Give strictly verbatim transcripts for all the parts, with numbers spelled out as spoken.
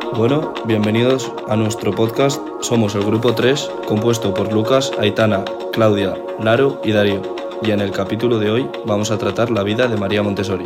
Bueno, bienvenidos a nuestro podcast. Somos el grupo tres, compuesto por Lucas, Aitana, Claudia, Laro y Darío. Y en el capítulo de hoy vamos a tratar la vida de María Montessori.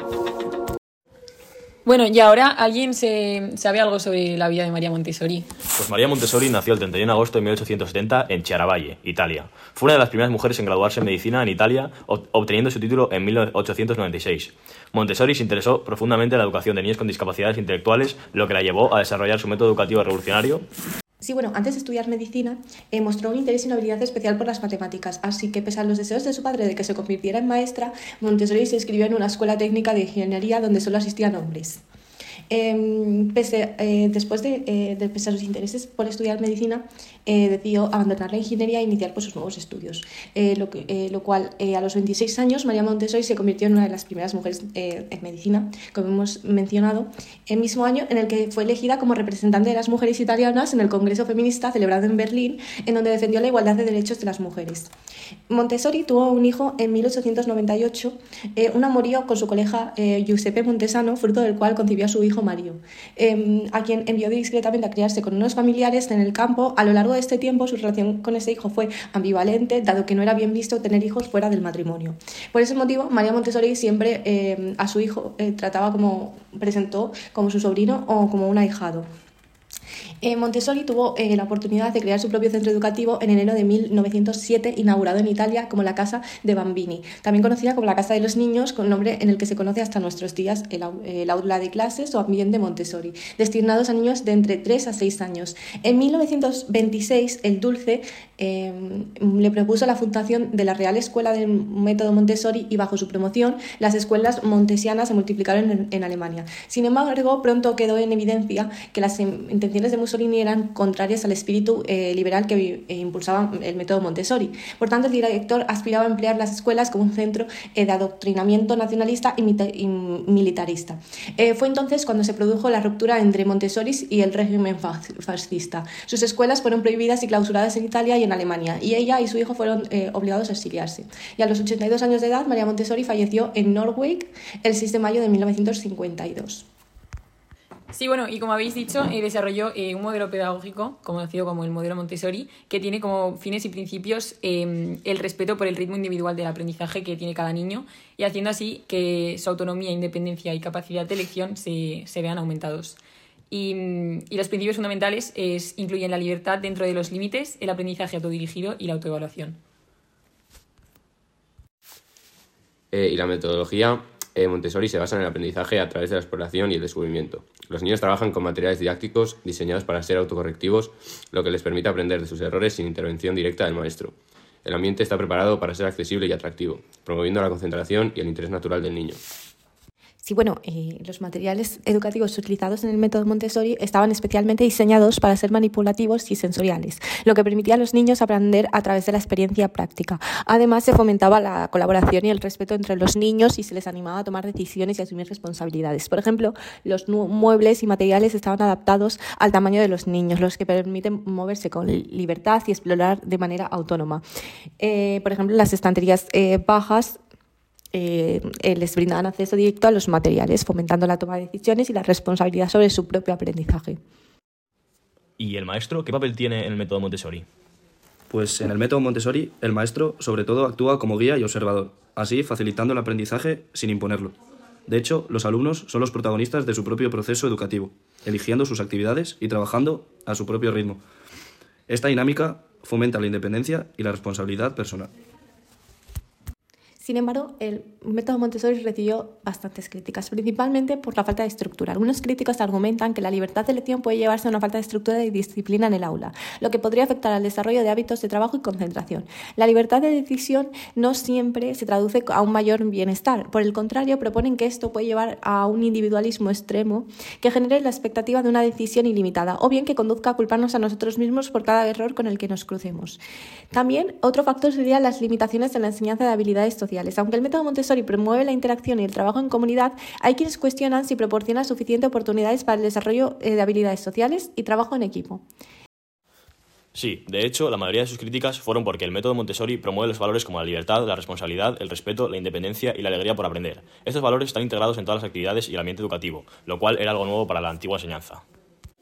Bueno, y ahora, ¿alguien se, sabe algo sobre la vida de María Montessori? Pues María Montessori nació el treinta y uno de agosto de mil ochocientos setenta en Chiaravalle, Italia. Fue una de las primeras mujeres en graduarse en medicina en Italia, obteniendo su título en mil ochocientos noventa y seis. Montessori se interesó profundamente en la educación de niños con discapacidades intelectuales, lo que la llevó a desarrollar su método educativo revolucionario. Sí, bueno, antes de estudiar medicina, eh, mostró un interés y una habilidad especial por las matemáticas, así que pese a los deseos de su padre de que se convirtiera en maestra, Montessori se inscribió en una escuela técnica de ingeniería donde solo asistían hombres. Eh, pese, eh, después de, eh, de pese a sus intereses por estudiar medicina, eh, decidió abandonar la ingeniería e iniciar pues, sus nuevos estudios, eh, lo, que, eh, lo cual eh, a los veintiséis años María Montessori se convirtió en una de las primeras mujeres eh, en medicina, como hemos mencionado, el mismo año en el que fue elegida como representante de las mujeres italianas en el Congreso Feminista celebrado en Berlín, en donde defendió la igualdad de derechos de las mujeres. Montessori tuvo un hijo en mil ochocientos noventa y ocho, eh, un amorío con su colega eh, Giuseppe Montesano, fruto del cual concibió a su hijo Mario, eh, a quien envió discretamente a criarse con unos familiares en el campo. A lo largo de este tiempo su relación con ese hijo fue ambivalente, dado que no era bien visto tener hijos fuera del matrimonio. Por ese motivo, María Montessori siempre eh, a su hijo eh, trataba como, presentó como su sobrino o como un ahijado. Eh, Montessori tuvo eh, la oportunidad de crear su propio centro educativo en enero de mil novecientos siete, inaugurado en Italia como la Casa de Bambini, también conocida como la Casa de los Niños, con nombre en el que se conoce hasta nuestros días el, el aula de clases o ambiente Montessori, destinados a niños de entre tres a seis años. En mil novecientos veintiséis, el Dulce eh, le propuso la fundación de la Real Escuela del Método Montessori y bajo su promoción las escuelas montesianas se multiplicaron en, en Alemania. Sin embargo, pronto quedó en evidencia que las intenciones de Mussolini eran contrarias al espíritu eh, liberal que eh, impulsaba el método Montessori. Por tanto, el director aspiraba a emplear las escuelas como un centro eh, de adoctrinamiento nacionalista y, y militarista. Eh, fue entonces cuando se produjo la ruptura entre Montessori y el régimen fascista. Sus escuelas fueron prohibidas y clausuradas en Italia y en Alemania, y ella y su hijo fueron eh, obligados a exiliarse. Y a los ochenta y dos años de edad, María Montessori falleció en Norwich el seis de mayo de mil novecientos cincuenta y dos. Sí, bueno, y como habéis dicho, eh, desarrolló eh, un modelo pedagógico, conocido como el modelo Montessori, que tiene como fines y principios eh, el respeto por el ritmo individual del aprendizaje que tiene cada niño, y haciendo así que su autonomía, independencia y capacidad de elección se, se vean aumentados. Y, y los principios fundamentales es, incluyen la libertad dentro de los límites, el aprendizaje autodirigido y la autoevaluación. Eh, y la metodología eh, Montessori se basa en el aprendizaje a través de la exploración y el descubrimiento. Los niños trabajan con materiales didácticos diseñados para ser autocorrectivos, lo que les permite aprender de sus errores sin intervención directa del maestro. El ambiente está preparado para ser accesible y atractivo, promoviendo la concentración y el interés natural del niño. Sí, bueno, eh, los materiales educativos utilizados en el método Montessori estaban especialmente diseñados para ser manipulativos y sensoriales, lo que permitía a los niños aprender a través de la experiencia práctica. Además, se fomentaba la colaboración y el respeto entre los niños y se les animaba a tomar decisiones y asumir responsabilidades. Por ejemplo, los muebles y materiales estaban adaptados al tamaño de los niños, los que permiten moverse con libertad y explorar de manera autónoma. Eh, por ejemplo, las estanterías eh, bajas Eh, les brindaban acceso directo a los materiales, fomentando la toma de decisiones y la responsabilidad sobre su propio aprendizaje. ¿Y el maestro qué papel tiene en el método Montessori? Pues en el método Montessori, el maestro sobre todo actúa como guía y observador, así facilitando el aprendizaje sin imponerlo. De hecho, los alumnos son los protagonistas de su propio proceso educativo, eligiendo sus actividades y trabajando a su propio ritmo. Esta dinámica fomenta la independencia y la responsabilidad personal. Sin embargo, el método Montessori recibió bastantes críticas, principalmente por la falta de estructura. Algunos críticos argumentan que la libertad de elección puede llevarse a una falta de estructura y disciplina en el aula, lo que podría afectar al desarrollo de hábitos de trabajo y concentración. La libertad de decisión no siempre se traduce a un mayor bienestar. Por el contrario, proponen que esto puede llevar a un individualismo extremo que genere la expectativa de una decisión ilimitada, o bien que conduzca a culparnos a nosotros mismos por cada error con el que nos crucemos. También, otro factor serían las limitaciones en la enseñanza de habilidades sociales. Aunque el método Montessori promueve la interacción y el trabajo en comunidad, hay quienes cuestionan si proporciona suficientes oportunidades para el desarrollo de habilidades sociales y trabajo en equipo. Sí, de hecho, la mayoría de sus críticas fueron porque el método Montessori promueve los valores como la libertad, la responsabilidad, el respeto, la independencia y la alegría por aprender. Estos valores están integrados en todas las actividades y el ambiente educativo, lo cual era algo nuevo para la antigua enseñanza.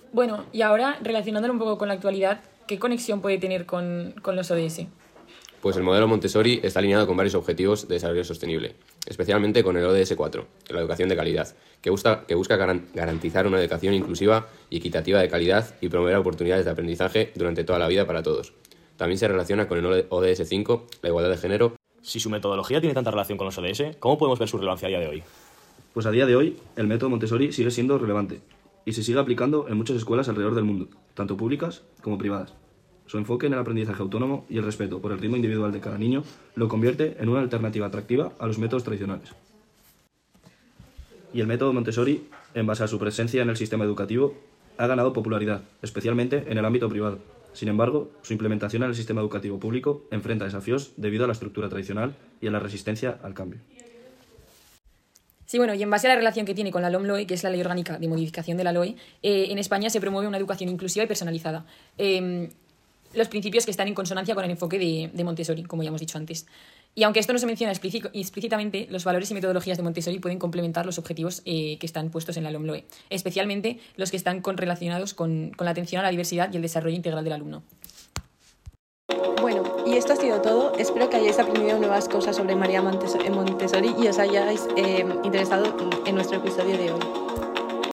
Bueno, y ahora, relacionándolo un poco con la actualidad, ¿qué conexión puede tener con, con los O D S? Pues el modelo Montessori está alineado con varios objetivos de desarrollo sostenible, especialmente con el O D S cuatro, la educación de calidad, que busca, que busca garan- garantizar una educación inclusiva y equitativa de calidad y promover oportunidades de aprendizaje durante toda la vida para todos. También se relaciona con el O D S cinco, la igualdad de género. Si su metodología tiene tanta relación con los O D S, ¿cómo podemos ver su relevancia a día de hoy? Pues a día de hoy, el método Montessori sigue siendo relevante y se sigue aplicando en muchas escuelas alrededor del mundo, tanto públicas como privadas. Su enfoque en el aprendizaje autónomo y el respeto por el ritmo individual de cada niño lo convierte en una alternativa atractiva a los métodos tradicionales. Y el método Montessori, en base a su presencia en el sistema educativo, ha ganado popularidad, especialmente en el ámbito privado. Sin embargo, su implementación en el sistema educativo público enfrenta desafíos debido a la estructura tradicional y a la resistencia al cambio. Sí, bueno, y en base a la relación que tiene con la LOMLOE, que es la Ley Orgánica de Modificación de la LOE, eh, en España se promueve una educación inclusiva y personalizada. Eh, los principios que están en consonancia con el enfoque de, de Montessori, como ya hemos dicho antes. Y aunque esto no se menciona explícitamente, los valores y metodologías de Montessori pueden complementar los objetivos eh, que están puestos en la LOMLOE, especialmente los que están con, relacionados con, con la atención a la diversidad y el desarrollo integral del alumno. Bueno, y esto ha sido todo. Espero que hayáis aprendido nuevas cosas sobre María Montessori y os hayáis eh, interesado en nuestro episodio de hoy.